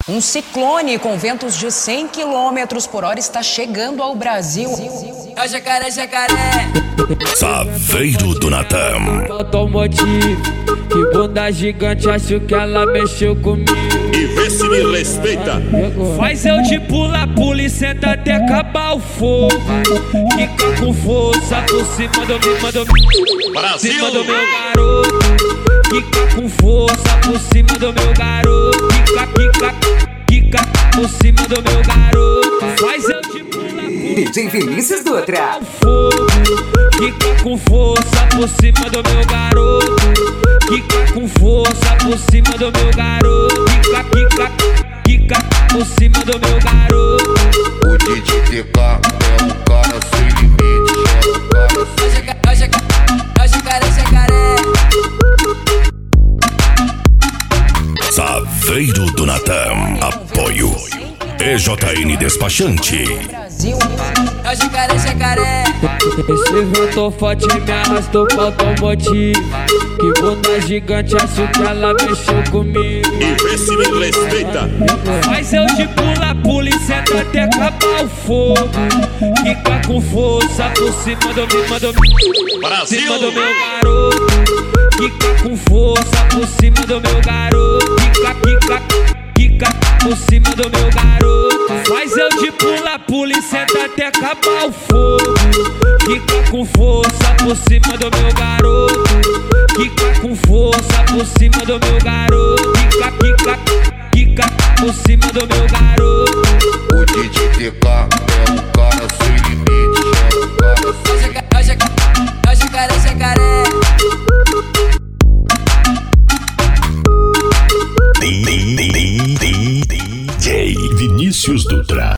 Um ciclone com ventos de 100 km por hora está chegando ao Brasil. É o jacaré, jacaré. Saveiro do Natan. Automotivo, que bunda gigante, acho que ela mexeu comigo. E vê se me respeita. Faz eu de pula e senta até acabar o fogo. Quica com força por cima do meu, Brasil. cima do meu garoto. Quica com força por cima do meu garoto. Quica por cima do meu garoto. Faz eu de pula DJ Vinícius Dutra. fogo. Quica com força por cima do meu garoto. Quica com força por cima do meu garoto. Quica por cima do meu garoto. O DJ TK é um cara sem limite. É o jacaré, jacaré. Saveiro do Natan. Apoio EJN Despachante. Brasil. É o jacaré, jacaré. Esse vento forte me arrastou pro automotivo. Que bunda gigante, acho que ela mexeu comigo. E vê se me respeita. Faz eu de pula e senta até acabar o fogo. Quica com força por cima do meu, Brasil. cima do meu garoto. Quica com força por cima do meu garoto. Quica por cima do meu garoto. Faz eu de pula e senta até acabar o fogo. Quica com força por cima do meu garoto. Quica com força por cima do meu garoto. Quica por cima do meu garoto. O DJ TK é um cara sem limite. É o jacaré, jacaré. DJ Vinícius Dutra.